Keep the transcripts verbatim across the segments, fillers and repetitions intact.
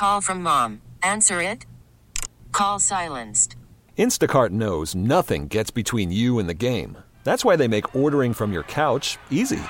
Call from mom. Answer it. Call silenced. Instacart knows nothing gets between you and the game. That's why they make ordering from your couch easy.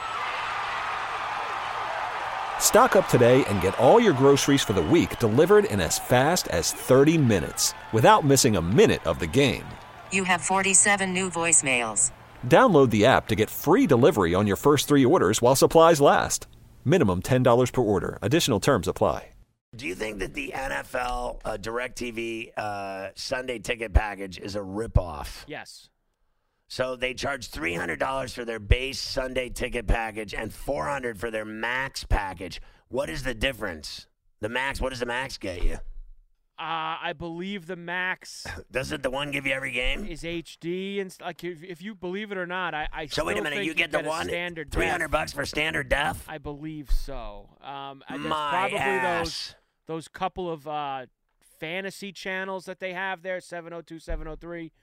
Stock up today and get all your groceries for the week delivered in as fast as thirty minutes without missing a minute of the game. You have forty-seven new voicemails. Download the app to get free delivery on your first three orders while supplies last. Minimum ten dollars per order. Additional terms apply. Do you think that the N F L uh, DirecTV uh, Sunday ticket package is a ripoff? Yes. So they charge three hundred dollars for their base Sunday ticket package and four hundred dollars for their Max package. What is the difference? The Max, what does the Max get you? Uh, I believe the Max. Doesn't the one give you every game? Is H D and like if, if you believe it or not, I, I so still wait a minute, think you get the get one standard three hundred bucks for standard def? I believe so. Um, and My probably ass. those those couple of uh, fantasy channels that they have there, seven oh two, seven oh three.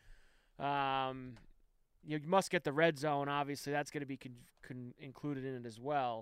Um, you must get the Red Zone. Obviously, that's going to be con- con- included in it as well.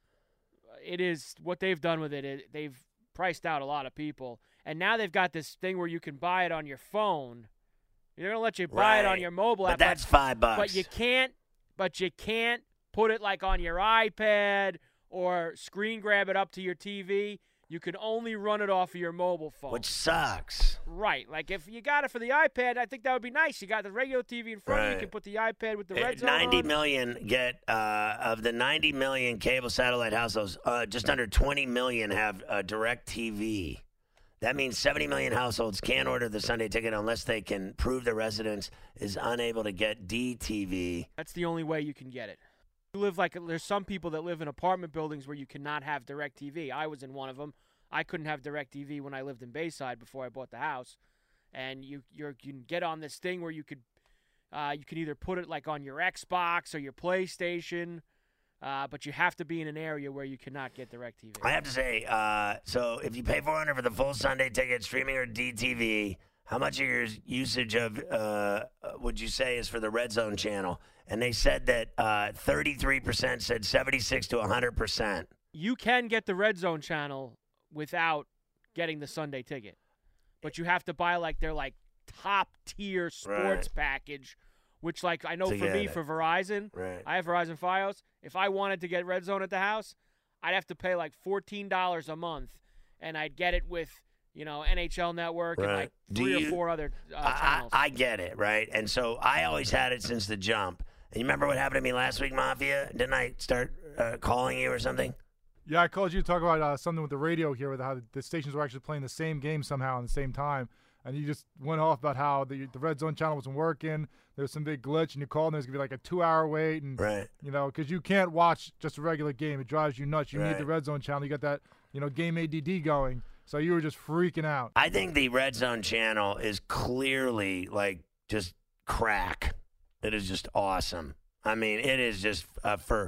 It is what they've done with it. it. They've priced out a lot of people. And now they've got this thing where you can buy it on your phone. They're gonna let you buy right. it on your mobile app, but that's five bucks. But you can't. But you can't put it like on your iPad or screen grab it up to your T V. You can only run it off of your mobile phone, which sucks. Right. Like if you got it for the iPad, I think that would be nice. You got the regular T V in front right. of you. You can put the iPad with the Red Zone ninety on. million get uh, of the ninety million cable satellite households. Uh, just under twenty million have uh, DirecTV. That means seventy million households can't order the Sunday ticket unless they can prove the residence is unable to get D T V. That's the only way you can get it. You live like there's some people that live in apartment buildings where you cannot have DirecTV. I was in one of them. I couldn't have DirecTV when I lived in Bayside before I bought the house. And you you're, you can get on this thing where you could uh, you can either put it like on your Xbox or your PlayStation. Uh, but you have to be in an area where you cannot get DirecTV. I have to say, uh, so if you pay four hundred dollars for the full Sunday ticket, streaming or D T V, how much of your usage of uh, would you say is for the Red Zone channel? And they said that uh, thirty-three percent said seventy-six to one hundred percent. You can get the Red Zone channel without getting the Sunday ticket, but you have to buy like their like top tier sports right. package. Which, like, I know to for me, it. for Verizon, right. I have Verizon Fios. If I wanted to get Red Zone at the house, I'd have to pay like fourteen dollars a month, and I'd get it with, you know, N H L Network right. and like Do three you, or four other uh, I, channels. I, I get it, right? And so I always had it since the jump. And you remember what happened to me last week, Mafia? Didn't I start uh, calling you or something? Yeah, I called you to talk about uh, something with the radio here, with how the stations were actually playing the same game somehow at the same time. And you just went off about how the the Red Zone channel wasn't working. There was some big glitch, and you called, and there's going to be like a two-hour wait. And, right. you know, because you can't watch just a regular game. It drives you nuts. You right. need the Red Zone channel. You got that, you know, game A D D going. So you were just freaking out. I think the Red Zone channel is clearly, like, just crack. It is just awesome. I mean, it is just uh, for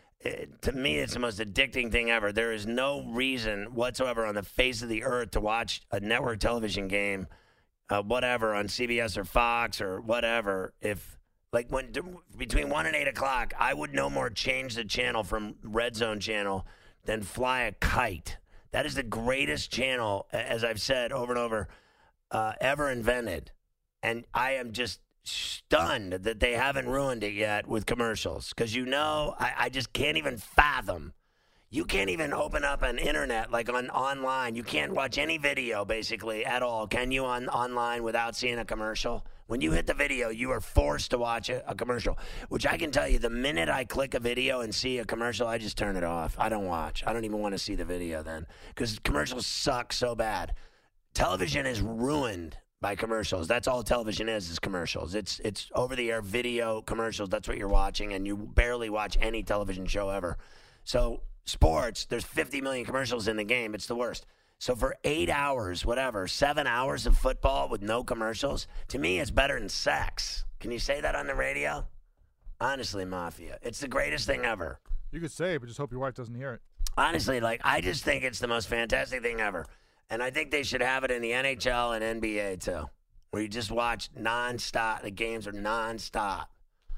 – to me, it's the most addicting thing ever. There is no reason whatsoever on the face of the earth to watch a network television game – Uh, whatever, on C B S or Fox or whatever, if, like, when between one and eight o'clock, I would no more change the channel from Red Zone channel than fly a kite. That is the greatest channel, as I've said over and over, uh, ever invented. And I am just stunned that they haven't ruined it yet with commercials. Because, you know, I, I just can't even fathom. You can't even open up an internet, like on online. You can't watch any video, basically, at all. Can you on online without seeing a commercial? When you hit the video, you are forced to watch a, a commercial, which I can tell you, the minute I click a video and see a commercial, I just turn it off. I don't watch. I don't even want to see the video then, because commercials suck so bad. Television is ruined by commercials. That's all television is, is commercials. It's, it's over-the-air video commercials. That's what you're watching, and you barely watch any television show ever. So sports, there's fifty million commercials in the game. It's the worst. So for eight hours, whatever, seven hours of football with no commercials, to me, it's better than sex. Can you say that on the radio? Honestly, Mafia, it's the greatest thing ever. You could say it, but just hope your wife doesn't hear it. Honestly, like, I just think it's the most fantastic thing ever. And I think they should have it in the N H L and N B A, too, where you just watch nonstop. The games are nonstop.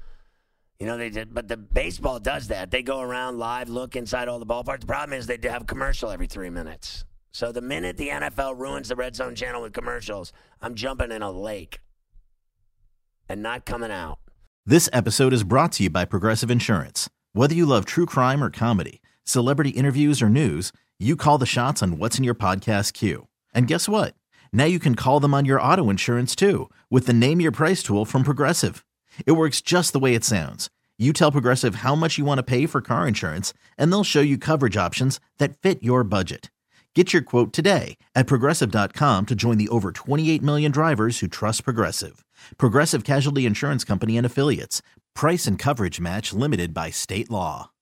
You know, they did, but the baseball does that. They go around live, look inside all the ballparks. The problem is they have a commercial every three minutes. So the minute the N F L ruins the Red Zone channel with commercials, I'm jumping in a lake and not coming out. This episode is brought to you by Progressive Insurance. Whether you love true crime or comedy, celebrity interviews or news, you call the shots on what's in your podcast queue. And guess what? Now you can call them on your auto insurance too with the Name Your Price tool from Progressive. It works just the way it sounds. You tell Progressive how much you want to pay for car insurance, and they'll show you coverage options that fit your budget. Get your quote today at Progressive dot com to join the over twenty-eight million drivers who trust Progressive. Progressive Casualty Insurance Company and Affiliates. Price and coverage match limited by state law.